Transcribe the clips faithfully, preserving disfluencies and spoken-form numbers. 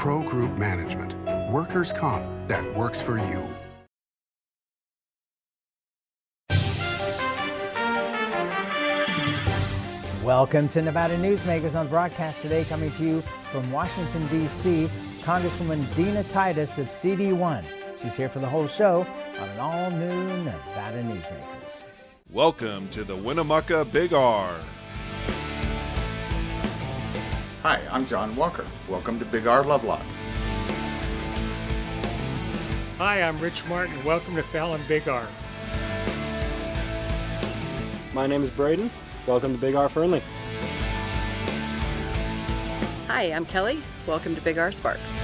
Pro Group Management. Workers' comp that works for you. Welcome to Nevada Newsmakers on broadcast today, coming to you from Washington, D C, Congresswoman Dina Titus of C D one. She's here for the whole show on an all-new Nevada Newsmakers. Welcome to the Winnemucca Big R. Hi, I'm John Walker. Welcome to Big R Lovelock. Hi, I'm Rich Martin. Welcome to Fallon Big R. My name is Braden. Welcome to Big R Fernley. Hi, I'm Kelly. Welcome to Big R Sparks.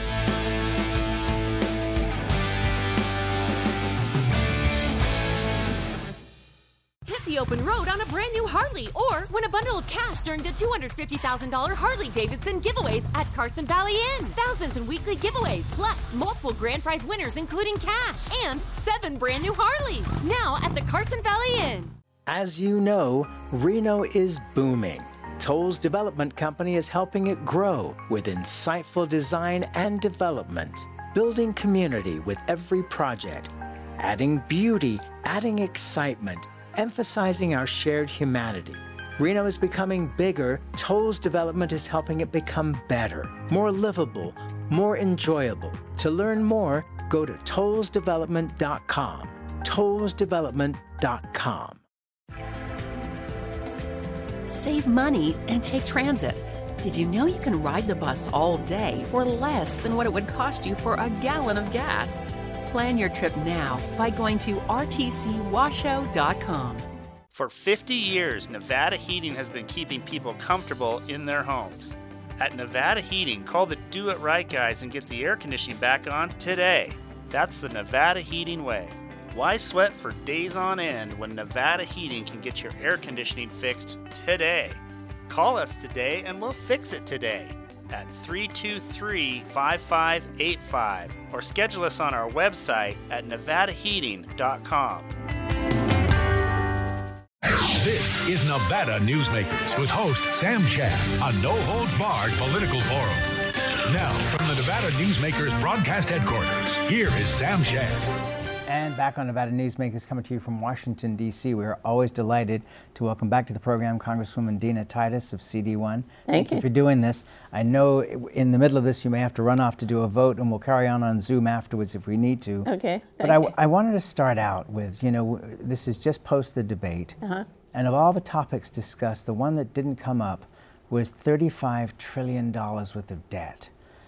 Hit the open road on a brand new Harley or win a bundle of cash during the two hundred fifty thousand dollars Harley-Davidson giveaways at Carson Valley Inn. Thousands in weekly giveaways, plus multiple grand prize winners including cash and seven brand new Harleys. Now at the Carson Valley Inn. As you know, Reno is booming. Tolles Development Company is helping it grow with insightful design and development, building community with every project, adding beauty, adding excitement, emphasizing our shared humanity. Reno is becoming bigger. Tolles Development is helping it become better, more livable, more enjoyable. To learn more, go to tolles development dot com. tolles development dot com. Save money and take transit. Did you know you can ride the bus all day for less than what it would cost you for a gallon of gas? Plan your trip now by going to r t c washoe dot com. For fifty years, Nevada Heating has been keeping people comfortable in their homes. At Nevada Heating, call the Do It Right guys and get the air conditioning back on today. That's the Nevada Heating way. Why sweat for days on end when Nevada Heating can get your air conditioning fixed today? Call us today and we'll fix it today at three two three, five five eight five or schedule us on our website at nevada heating dot com. This is Nevada Newsmakers with host Sam Shad, a no-holds-barred political forum. Now, from the Nevada Newsmakers broadcast headquarters, here is Sam Shad. And back on Nevada Newsmakers, coming to you from Washington, D C. We are always delighted to welcome back to the program Congresswoman Dina Titus of C D one. Thank, Thank you. you for doing this. I know in the middle of this you may have to run off to do a vote, and we'll carry on on Zoom afterwards if we need to. Okay. But I, I wanted to start out with, you know, this is just post the debate. Uh-huh. And of all the topics discussed, the one that didn't come up was thirty-five trillion dollars worth of debt.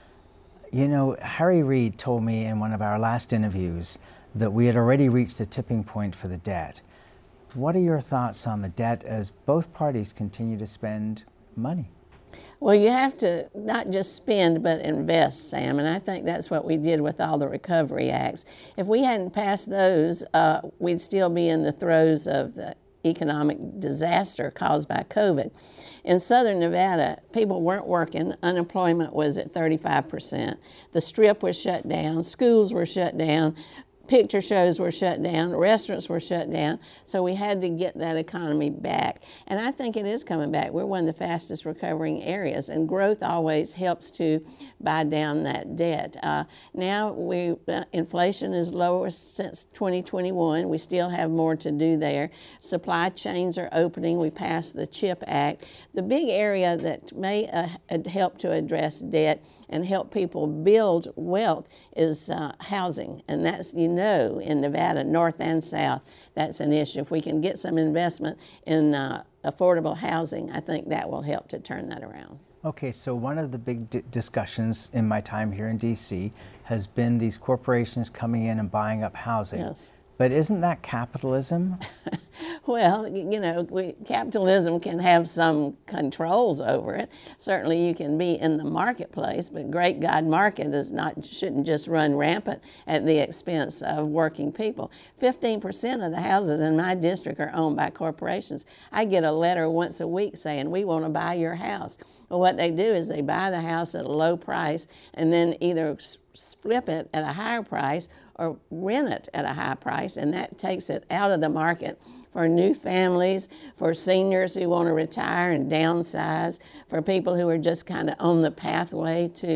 You know, Harry Reid told me in one of our last interviews that we had already reached the tipping point for the debt. What are your thoughts on the debt as both parties continue to spend money? Well, you have to not just spend, but invest, Sam, and I think that's what we did with all the recovery acts. If we hadn't passed those, uh, we'd still be in the throes of the economic disaster caused by COVID. In Southern Nevada, people weren't working. Unemployment was at thirty-five percent. The Strip was shut down. Schools were shut down. Picture shows were shut down, restaurants were shut down, so we had to get that economy back. And I think it is coming back. We're one of the fastest recovering areas, and growth always helps to buy down that debt. Uh, now, we uh, inflation is lower since twenty twenty-one. We still have more to do there. Supply chains are opening. We passed the CHIP Act. The big area that may uh, help to address debt and help people build wealth is uh, housing. And that's, you know, in Nevada, north and south, that's an issue. If we can get some investment in uh, affordable housing, I think that will help to turn that around. Okay, so one of the big d discussions in my time here in D C has been these corporations coming in and buying up housing. Yes. But isn't that capitalism? Well, you know, we, capitalism can have some controls over it. Certainly you can be in the marketplace, but great God, market is not, shouldn't just run rampant at the expense of working people. fifteen percent of the houses in my district are owned by corporations. I get a letter once a week saying, we want to buy your house. Well, what they do is they buy the house at a low price and then either flip it at a higher price or rent it at a high price, and that takes it out of the market for new families, for seniors who want to retire and downsize, for people who are just kind of on the pathway to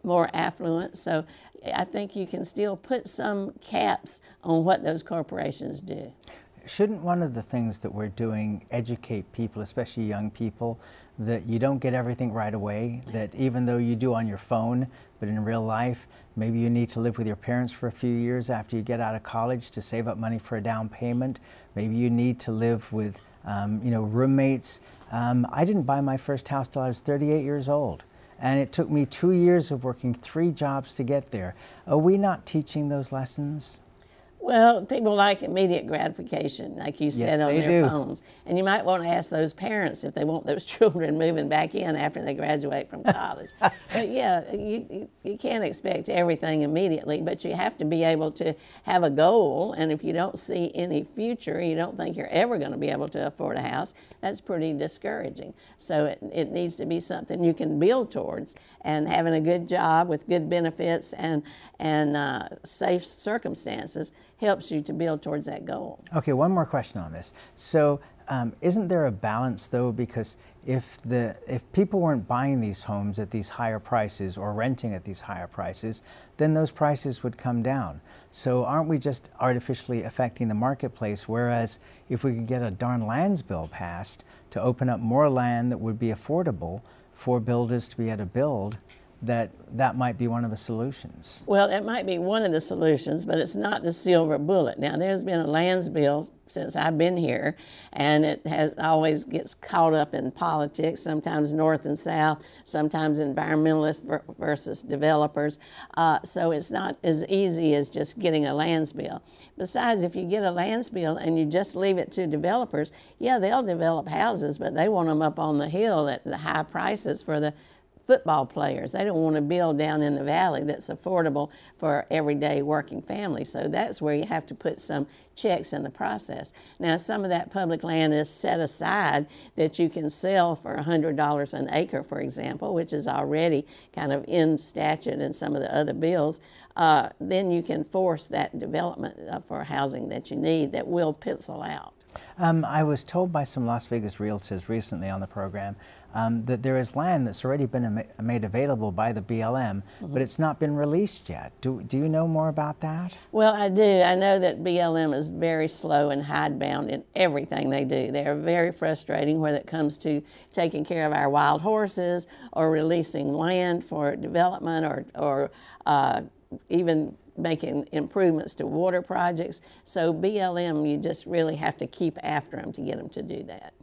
more affluent. So I think you can still put some caps on what those corporations do. Shouldn't one of the things that we're doing educate people, especially young people, that you don't get everything right away, that even though you do on your phone, but in real life, maybe you need to live with your parents for a few years after you get out of college to save up money for a down payment. Maybe you need to live with um, you know, roommates. Um, I didn't buy my first house till I was thirty-eight years old. And it took me two years of working three jobs to get there. Are we not teaching those lessons? Well, people like immediate gratification, like you said, yes, on their do. phones. And you might want to ask those parents if they want those children moving back in after they graduate from college. But yeah, you, you, you can't expect everything immediately, but you have to be able to have a goal. And if you don't see any future, you don't think you're ever going to be able to afford a house, that's pretty discouraging. So it, it needs to be something you can build towards. And having a good job with good benefits and, and uh, safe circumstances helps you to build towards that goal. Okay, one more question on this. So um, isn't there a balance though, because if the if people weren't buying these homes at these higher prices or renting at these higher prices, then those prices would come down. So aren't we just artificially affecting the marketplace, whereas if we could get a darn lands bill passed to open up more land that would be affordable for builders to be able to build, that that might be one of the solutions? Well, it might be one of the solutions, but it's not the silver bullet. Now, there's been a lands bill since I've been here, and it has always gets caught up in politics, sometimes north and south, sometimes environmentalists versus developers. Uh, so it's not as easy as just getting a lands bill. Besides, if you get a lands bill and you just leave it to developers, yeah, they'll develop houses, but they want them up on the hill at the high prices for the football players. They don't want to build down in the valley that's affordable for everyday working families. So that's where you have to put some checks in the process. Now, some of that public land is set aside that you can sell for one hundred dollars an acre, for example, which is already kind of in statute in some of the other bills. Uh, then you can force that development uh, for housing that you need that will pencil out. Um, I was told by some Las Vegas realtors recently on the program um, that there is land that's already been am made available by the B L M, mm-hmm. but it's not been released yet. Do, do you know more about that? Well, I do. I know that B L M is very slow and hidebound in everything they do. They are very frustrating when it comes to taking care of our wild horses or releasing land for development or, or uh, even making improvements to water projects. So B L M, you just really have to keep after them to get them to do that.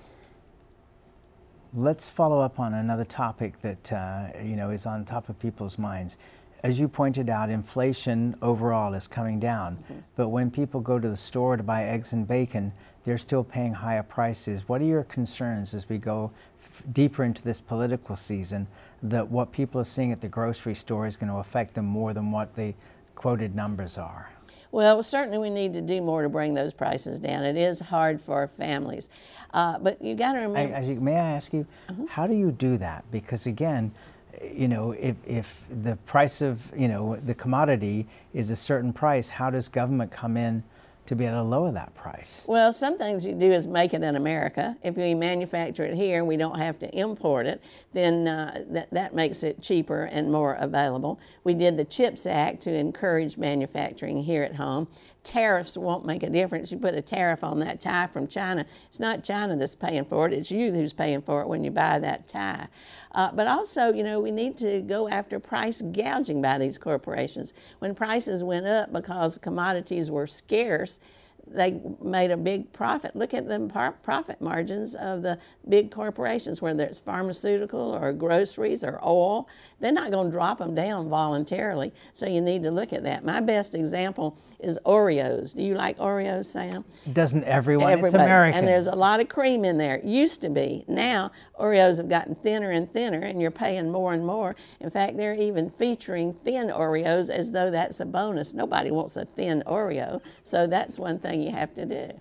Let's follow up on another topic that uh, you know is on top of people's minds. As you pointed out, inflation overall is coming down, mm-hmm. but when people go to the store to buy eggs and bacon, they're still paying higher prices. What are your concerns as we go f deeper into this political season, that what people are seeing at the grocery store is going to affect them more than what the quoted numbers are? Well, certainly we need to do more to bring those prices down. It is hard for families. Uh, but you got to remember... I, I, may I ask you, uh-huh. how do you do that? Because again, you know, if, if the price of, you know, the commodity is a certain price, how does government come in to be able to lower that price? Well, some things you do is make it in America. If we manufacture it here and we don't have to import it, then uh, that, that makes it cheaper and more available. We did the CHIPS Act to encourage manufacturing here at home. Tariffs won't make a difference. You put a tariff on that tie from China, it's not China that's paying for it, it's you who's paying for it when you buy that tie. Uh, but also, you know, we need to go after price gouging by these corporations. When prices went up because commodities were scarce, they made a big profit. Look at the profit margins of the big corporations, whether it's pharmaceutical or groceries or oil. They're not going to drop them down voluntarily, so you need to look at that. My best example is Oreos. Do you like Oreos, Sam? Doesn't everyone? Everybody. It's American. And there's a lot of cream in there. Used to be. Now, Oreos have gotten thinner and thinner, and you're paying more and more. In fact, they're even featuring thin Oreos as though that's a bonus. Nobody wants a thin Oreo, so that's one thing you have to do.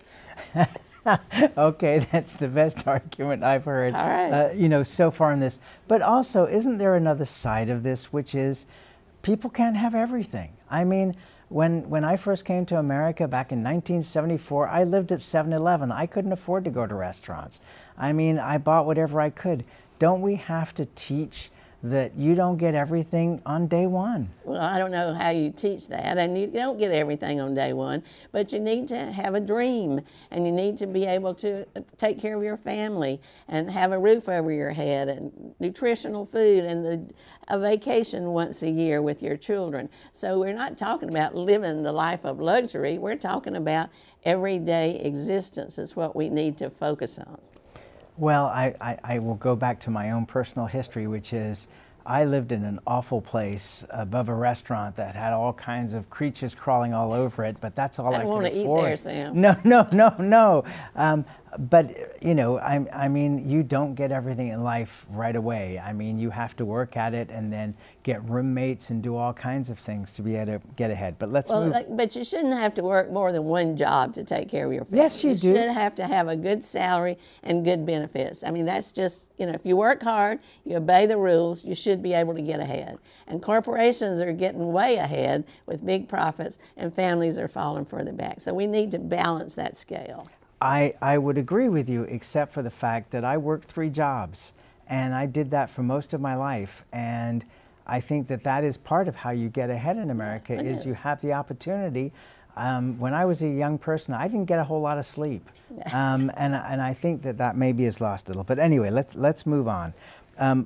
Okay, that's the best argument I've heard. All right. Uh, you know, so far in this. But also, isn't there another side of this, which is people can't have everything? I mean, when when I first came to America back in nineteen seventy-four, I lived at seven eleven. I couldn't afford to go to restaurants. I mean, I bought whatever I could. Don't we have to teach that you don't get everything on day one. Well, I don't know how you teach that, and you don't get everything on day one, but you need to have a dream, and you need to be able to take care of your family and have a roof over your head and nutritional food and the, a vacation once a year with your children. So we're not talking about living the life of luxury. We're talking about everyday existence is what we need to focus on. Well, I, I, I will go back to my own personal history, which is I lived in an awful place above a restaurant that had all kinds of creatures crawling all over it, but that's all I, I could want to eat afford. there, Sam. No, no, no, no. Um, but, you know, I, I mean, you don't get everything in life right away. I mean, you have to work at it and then get roommates and do all kinds of things to be able to get ahead. But let's well, move. Like, but you shouldn't have to work more than one job to take care of your family. Yes, you, you do. You should have to have a good salary and good benefits. I mean, that's just, you know, if you work hard, you obey the rules, you should be able to get ahead. And corporations are getting way ahead with big profits, and families are falling further back. So we need to balance that scale. I, I would agree with you, except for the fact that I worked three jobs, and I did that for most of my life. And I think that that is part of how you get ahead in America, It is, is. you have the opportunity. Um, when I was a young person, I didn't get a whole lot of sleep, um, and and I think that that maybe is lost a little. But anyway, let's let's move on. Um,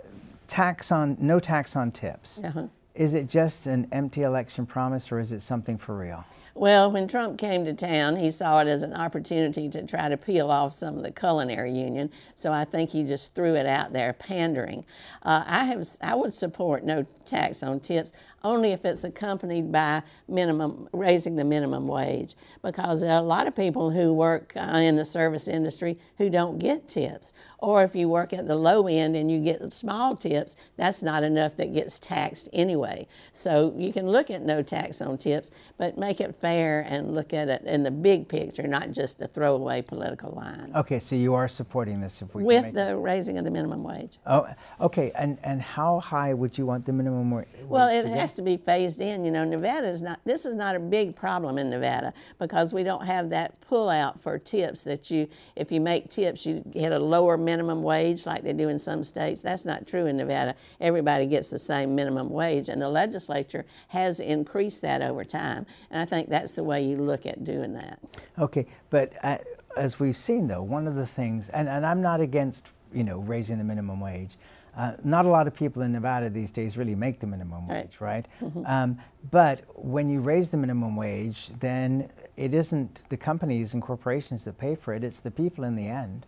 tax on no tax on tips. Uh-huh. Is it just an empty election promise, or is it something for real? Well, when Trump came to town, he saw it as an opportunity to try to peel off some of the culinary union. So I think he just threw it out there, pandering. Uh, I have, I would support no tax on tips only if it's accompanied by minimum raising the minimum wage, because there are a lot of people who work uh, in the service industry who don't get tips. Or if you work at the low end and you get small tips, that's not enough that gets taxed anyway. So you can look at no tax on tips, but make it fair and look at it in the big picture, not just a throwaway political line. Okay, so you are supporting this if we With can make the raising of the minimum wage. Oh, okay. And and how high would you want the minimum wage? Well, it to has get? to be phased in. You know, Nevada is not, this is not a big problem in Nevada because we don't have that pullout for tips that you, if you make tips, you get a lower minimum wage like they do in some states. That's not true in Nevada. Everybody gets the same minimum wage, and the legislature has increased that over time. And I think that's the way you look at doing that. Okay, but uh, as we've seen, though, one of the things, and, and I'm not against, you know, raising the minimum wage. Uh, not a lot of people in Nevada these days really make the minimum Right. wage, right? Mhm. Um, but when you raise the minimum wage, then it isn't the companies and corporations that pay for it, it's the people in the end.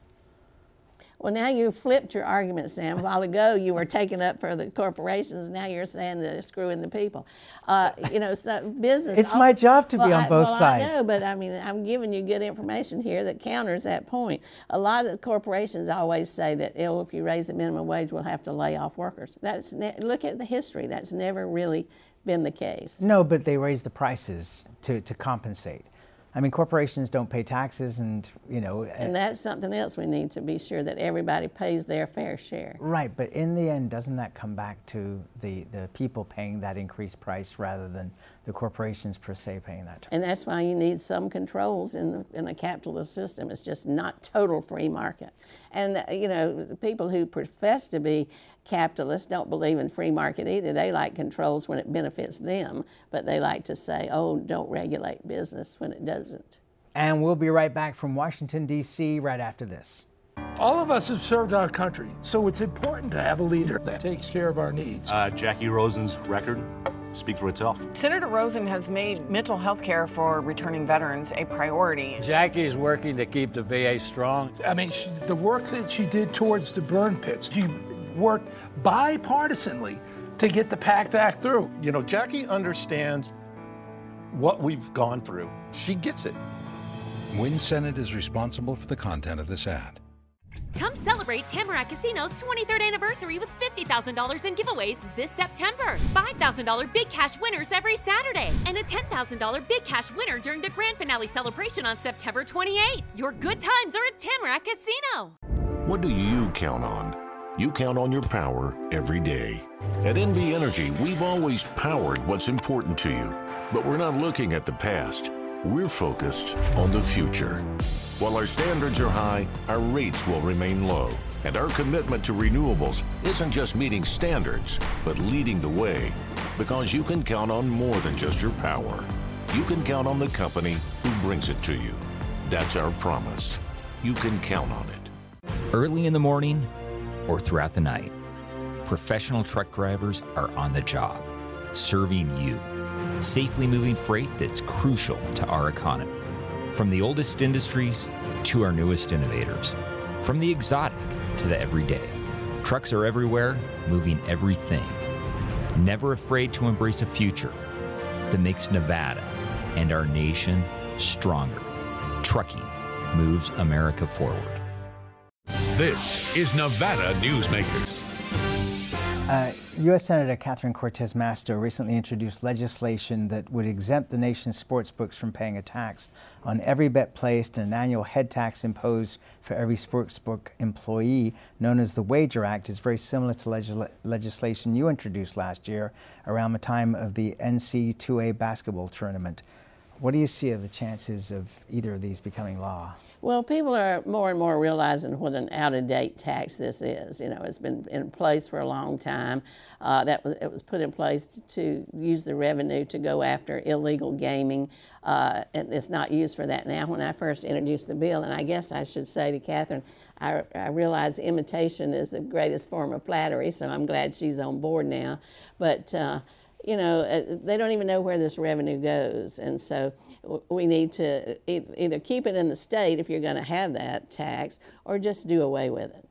Well, now you flipped your argument, Sam. A while ago, you were taking up for the corporations. Now you're saying that they're screwing the people. Uh, you know, it's the business. It's my job to be well, on I, both well, sides. I know, but I mean, I'm giving you good information here that counters that point. A lot of the corporations always say that, oh, if you raise the minimum wage, we'll have to lay off workers. That's ne- look at the history. That's never really been the case. No, but they raise the prices to, to compensate. I mean, corporations don't pay taxes, and you know. And that's something else we need to be sure that everybody pays their fair share. Right, but in the end, doesn't that come back to the, the people paying that increased price rather than the corporations per se paying that? And that's why you need some controls in the, in a capitalist system. It's just not total free market. And uh, you know, the people who profess to be capitalists don't believe in free market either. They like controls when it benefits them, but they like to say, oh, don't regulate business when it doesn't. And we'll be right back from Washington, D C right after this. All of us have served our country, so it's important to have a leader that takes care of our needs. Uh, Jackie Rosen's record speaks for itself. Senator Rosen has made mental health care for returning veterans a priority. Jackie's working to keep the V A strong. I mean, she, the work that she did towards the burn pits, she worked bipartisanly to get the PACT Act through. You know, Jackie understands what we've gone through. She gets it. Wynn Senate is responsible for the content of this ad. Come celebrate Tamarack Casino's twenty-third anniversary with fifty thousand dollars in giveaways this September. five thousand dollars big cash winners every Saturday. And a ten thousand dollars big cash winner during the grand finale celebration on September twenty-eighth. Your good times are at Tamarack Casino. What do you count on? You count on your power every day. At N V Energy, we've always powered what's important to you. But we're not looking at the past. We're focused on the future. While our standards are high, our rates will remain low. And our commitment to renewables isn't just meeting standards, but leading the way. Because you can count on more than just your power. You can count on the company who brings it to you. That's our promise. You can count on it. Early in the morning or throughout the night, professional truck drivers are on the job, serving you, safely moving freight that's crucial to our economy. From the oldest industries to our newest innovators, from the exotic to the everyday. Trucks are everywhere, moving everything. Never afraid to embrace a future that makes Nevada and our nation stronger. Trucking moves America forward. This is Nevada Newsmakers. Uh, U S Senator Catherine Cortez Masto recently introduced legislation that would exempt the nation's sports books from paying a tax on every bet placed and an annual head tax imposed for every sportsbook employee, known as the Wager Act. Is very similar to legisl legislation you introduced last year around the time of the N C double A basketball tournament. What do you see of the chances of either of these becoming law? Well, people are more and more realizing what an out-of-date tax this is. You know, it's been in place for a long time. Uh, that was, it was put in place to use the revenue to go after illegal gaming, uh, and it's not used for that now. When I first introduced the bill, and I guess I should say to Catherine, I, I realize imitation is the greatest form of flattery, so I'm glad she's on board now. But uh, you know, they don't even know where this revenue goes, and so we need to either keep it in the state if you're going to have that tax, or just do away with it.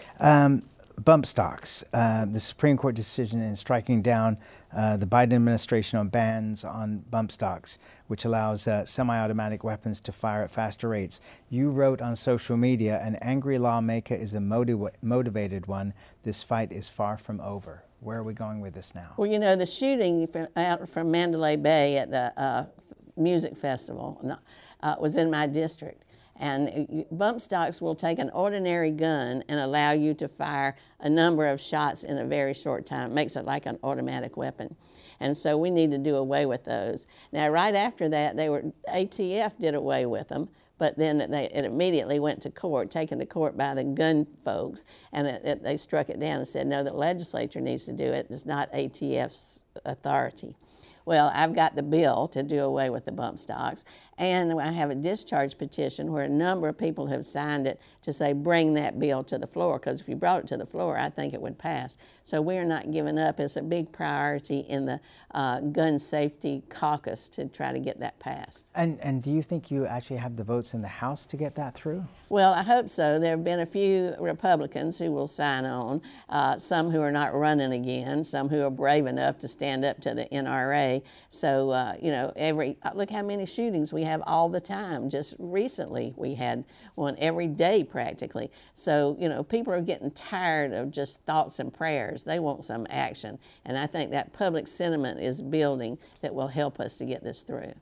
Um, bump stocks. Uh, the Supreme Court decision in striking down uh, the Biden administration on bans on bump stocks, which allows uh, semi-automatic weapons to fire at faster rates. You wrote on social media, "An angry lawmaker is a motiv motivated one. This fight is far from over." Where are we going with this now? Well, you know, the shooting from, out from Mandalay Bay at the uh, music festival uh, was in my district. And bump stocks will take an ordinary gun and allow you to fire a number of shots in a very short time. It makes it like an automatic weapon. And so we need to do away with those. Now, right after that, they were A T F did away with them. But then they, it immediately went to court, taken to court by the gun folks, and it, it, they struck it down and said, no, the legislature needs to do it. It's not A T F's authority. Well, I've got the bill to do away with the bump stocks, and I have a discharge petition where a number of people have signed it to say bring that bill to the floor, because if you brought it to the floor, I think it would pass. So we're not giving up. It's a big priority in the uh, gun safety caucus to try to get that passed. And, and do you think you actually have the votes in the House to get that through? Well, I hope so. There have been a few Republicans who will sign on, uh, some who are not running again, some who are brave enough to stand up to the N R A. So, uh, you know, every look how many shootings we have all the time. Just recently we had one every day practically. So, you know, people are getting tired of just thoughts and prayers. They want some action. And I think that public sentiment is building that will help us to get this through.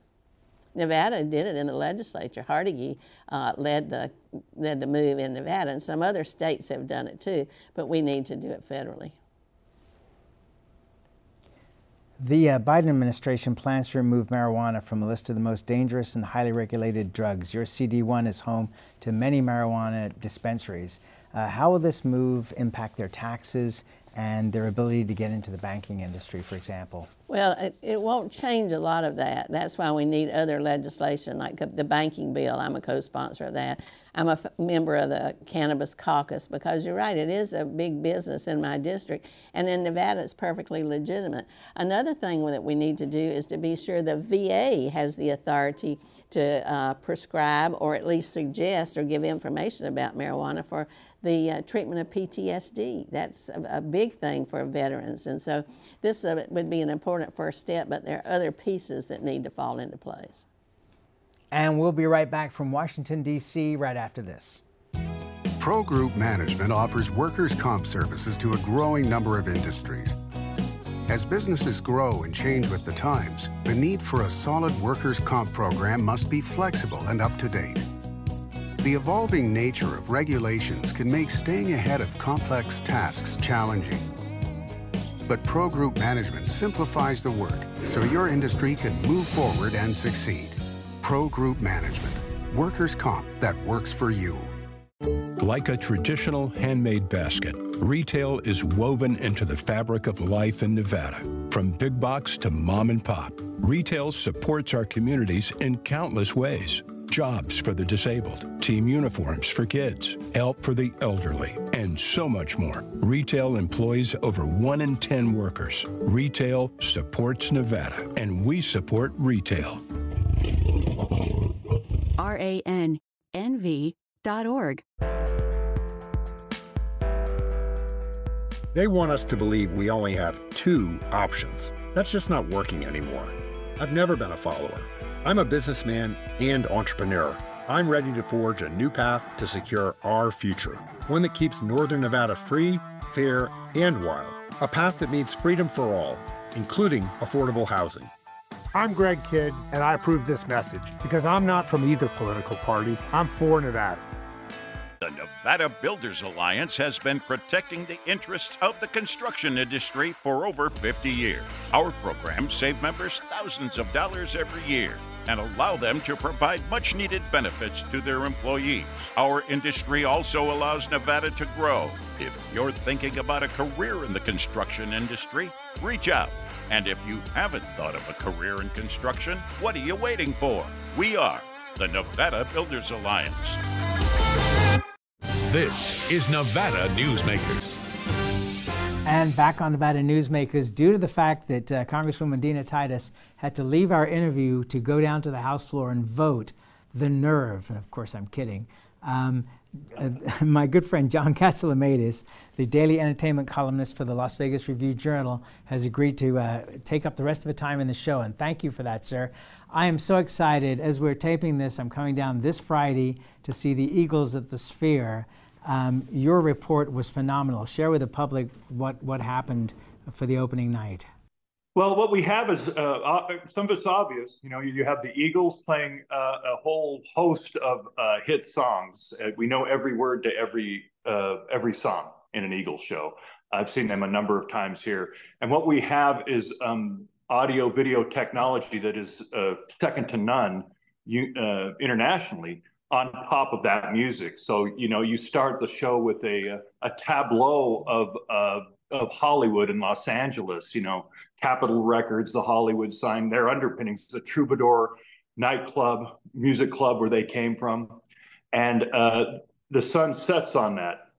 Nevada did it in the legislature. Hardigy uh, led the led the move in Nevada, and some other states have done it too, but we need to do it federally. The uh, Biden administration plans to remove marijuana from a list of the most dangerous and highly regulated drugs. Your C D one is home to many marijuana dispensaries. Uh, how will this move impact their taxes and their ability to get into the banking industry, for example? Well, it, it won't change a lot of that. That's why we need other legislation, like the banking bill. I'm a co-sponsor of that. I'm a f member of the Cannabis Caucus, because you're right, it is a big business in my district, and in Nevada it's perfectly legitimate. Another thing that we need to do is to be sure the V A has the authority to uh, prescribe or at least suggest or give information about marijuana for the uh, treatment of P T S D. That's a, a big thing for veterans, and so this uh, would be an important first step, but there are other pieces that need to fall into place. And we'll be right back from Washington, D C right after this. Pro Group Management offers workers' comp services to a growing number of industries. As businesses grow and change with the times, the need for a solid workers' comp program must be flexible and up to date. The evolving nature of regulations can make staying ahead of complex tasks challenging. But Pro Group Management simplifies the work so your industry can move forward and succeed. Pro Group Management, workers' comp that works for you. Like a traditional handmade basket, retail is woven into the fabric of life in Nevada. From big box to mom and pop, retail supports our communities in countless ways. Jobs for the disabled, team uniforms for kids, help for the elderly, and so much more. Retail employs over one in ten workers. Retail supports Nevada, and we support retail. R A N N V dot org. They want us to believe we only have two options. That's just not working anymore. I've never been a follower. I'm a businessman and entrepreneur. I'm ready to forge a new path to secure our future, one that keeps Northern Nevada free, fair, and wild. A path that means freedom for all, including affordable housing. I'm Greg Kidd, and I approve this message because I'm not from either political party. I'm for Nevada. The Nevada Builders Alliance has been protecting the interests of the construction industry for over fifty years. Our programs save members thousands of dollars every year and allow them to provide much-needed benefits to their employees. Our industry also allows Nevada to grow. If you're thinking about a career in the construction industry, reach out. And if you haven't thought of a career in construction, what are you waiting for? We are the Nevada Builders Alliance. This is Nevada Newsmakers. And back on Nevada Newsmakers, due to the fact that uh, Congresswoman Dina Titus had to leave our interview to go down to the House floor and vote, the nerve, and of course I'm kidding, um, uh, my good friend John Catsilamidis, the daily entertainment columnist for the Las Vegas Review-Journal, has agreed to uh, take up the rest of the time in the show, and thank you for that, sir. I am so excited. As we're taping this, I'm coming down this Friday to see the Eagles at the Sphere. Um, your report was phenomenal. Share with the public what, what happened for the opening night. Well, what we have is, uh, some of it's obvious. You know, you have the Eagles playing uh, a whole host of uh, hit songs. Uh, we know every word to every, uh, every song in an Eagles show. I've seen them a number of times here. And what we have is um, audio video technology that is uh, second to none you, uh, internationally, on top of that music. So, you know, you start the show with a, a tableau of, uh, of Hollywood and Los Angeles, you know, Capitol Records, the Hollywood sign, their underpinnings, the Troubadour nightclub, music club where they came from. And uh, the sun sets on that.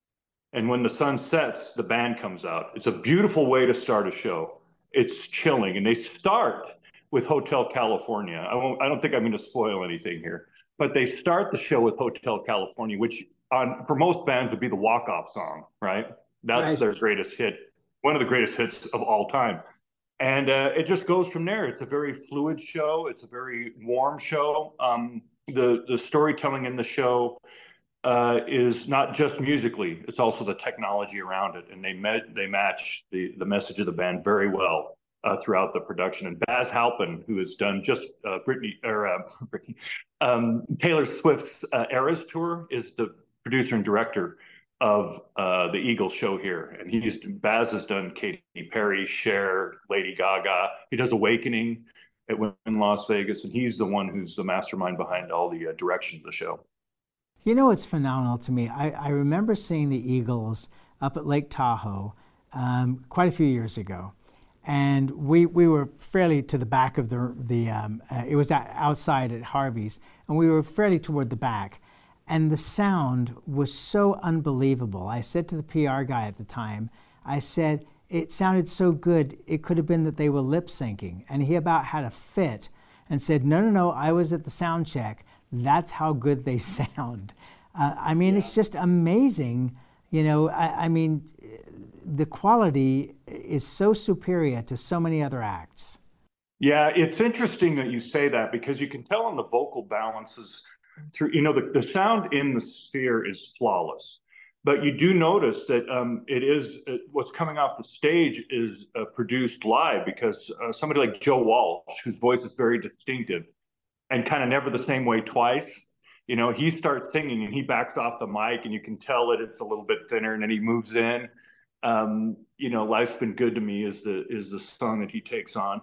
And when the sun sets, the band comes out. It's a beautiful way to start a show. It's chilling. And they start with Hotel California. I won't, I don't think I'm going to spoil anything here. But they start the show with Hotel California, which on, for most bands would be the walk-off song, right? That's right. Their greatest hit, one of the greatest hits of all time. And uh, it just goes from there. It's a very fluid show. It's a very warm show. Um, the, the storytelling in the show uh, is not just musically, it's also the technology around it. And they, met, they match the, the message of the band very well. Uh, throughout the production. And Baz Halpin, who has done just uh, Britney, or uh, Britney, um, Taylor Swift's uh, Eras Tour, is the producer and director of uh, the Eagles show here. And he's, Baz has done Katy Perry, Cher, Lady Gaga. He does Awakening at in Las Vegas, and he's the one who's the mastermind behind all the uh, direction of the show. You know, it's phenomenal to me. I, I remember seeing the Eagles up at Lake Tahoe um, quite a few years ago. And we, we were fairly to the back of the, the um, uh, it was outside at Harvey's, and we were fairly toward the back. And the sound was so unbelievable. I said to the P R guy at the time, I said, it sounded so good, it could have been that they were lip syncing. And he about had a fit and said, no, no, no, I was at the sound check. That's how good they sound. Uh, I mean, yeah. It's just amazing. You know, I, I mean, the quality is so superior to so many other acts. Yeah, it's interesting that you say that because you can tell on the vocal balances through, you know, the, the sound in the Sphere is flawless. But you do notice that um, it is, uh, what's coming off the stage is uh, produced live because uh, somebody like Joe Walsh, whose voice is very distinctive and kind of never the same way twice, you know, he starts singing and he backs off the mic and you can tell that it's a little bit thinner and then he moves in. Um, you know, Life's Been Good to Me is the is the song that he takes on.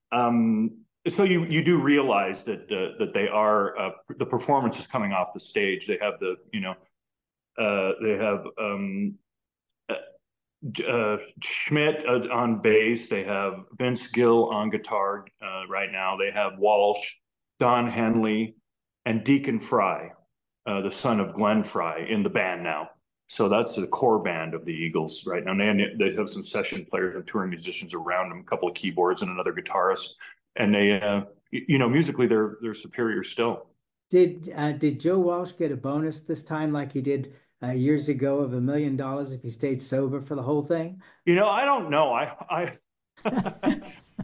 Um, so you you do realize that uh, that they are uh, the performance is coming off the stage. They have the you know Uh, they have um, uh, Schmidt uh, on bass. They have Vince Gill on guitar uh, right now. They have Walsh, Don Henley, and Deacon Fry, uh, the son of Glenn Fry, in the band now. So that's the core band of the Eagles right now. And they have some session players and touring musicians around them, a couple of keyboards and another guitarist. And they, uh, you know, musically they're they're superior still. Did uh, did Joe Walsh get a bonus this time like he did uh, years ago of a million dollars if he stayed sober for the whole thing? You know, I don't know. I I.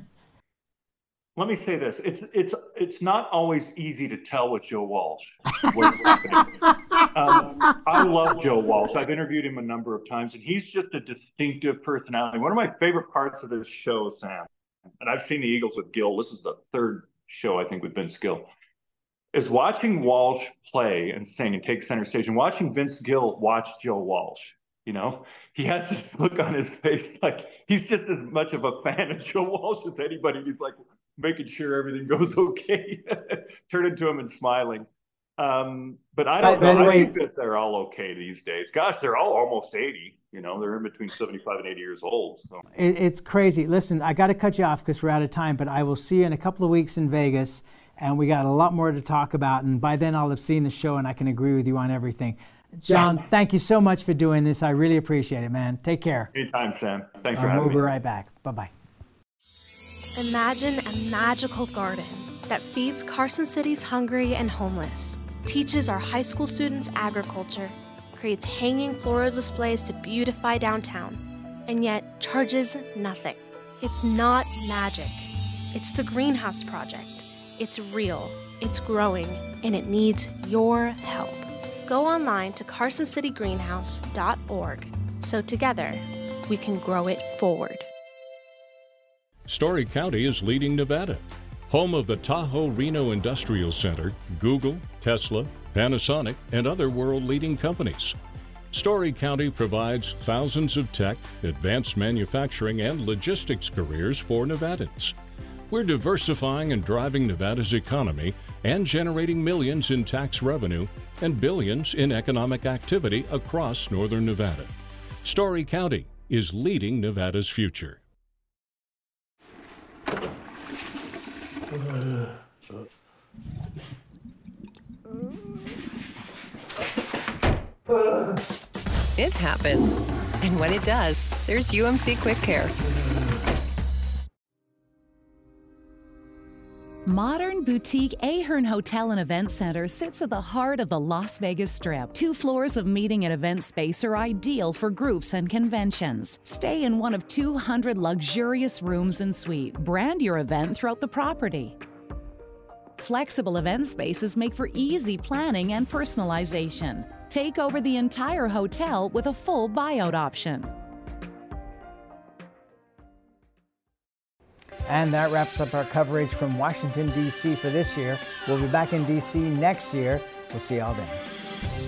Let me say this: it's it's it's not always easy to tell with Joe Walsh what's happening. Um, I love Joe Walsh. I've interviewed him a number of times, and he's just a distinctive personality. One of my favorite parts of this show, Sam, and I've seen the Eagles with Gill. This is the third show, I think, with Vince Gill, is watching Walsh play and sing and take center stage, and watching Vince Gill watch Joe Walsh. You know, he has this look on his face like he's just as much of a fan of Joe Walsh as anybody. He's like making sure everything goes okay, turning to him and smiling. Um, but I don't by, know. by I way, think that they're all okay these days. Gosh, they're all almost eighty. You know, they're in between seventy-five and eighty years old. So. It, it's crazy. Listen, I got to cut you off because we're out of time, but I will see you in a couple of weeks in Vegas, and we got a lot more to talk about. And by then I'll have seen the show and I can agree with you on everything. John, yeah. Thank you so much for doing this. I really appreciate it, man. Take care. Anytime, Sam. Thanks for um, having we'll me. We'll be right back. Bye-bye. Imagine a magical garden that feeds Carson City's hungry and homeless, teaches our high school students agriculture, creates hanging floral displays to beautify downtown, and yet charges nothing. It's not magic. It's the Greenhouse Project. It's real, it's growing, and it needs your help. Go online to carson city greenhouse dot org so together we can grow it forward. Story County is leading Nevada. Home of the Tahoe Reno Industrial Center, Google, Tesla, Panasonic, and other world-leading companies. Story County provides thousands of tech, advanced manufacturing, and logistics careers for Nevadans. We're diversifying and driving Nevada's economy and generating millions in tax revenue and billions in economic activity across northern Nevada. Story County is leading Nevada's future. It happens. And when it does, there's U M C Quick Care. Modern boutique Ahern Hotel and Event Center sits at the heart of the Las Vegas Strip. Two floors of meeting and event space are ideal for groups and conventions. Stay in one of two hundred luxurious rooms and suites. Brand your event throughout the property. Flexible event spaces make for easy planning and personalization. Take over the entire hotel with a full buyout option. And that wraps up our coverage from Washington, D C for this year. We'll be back in D C next year. We'll see y'all then.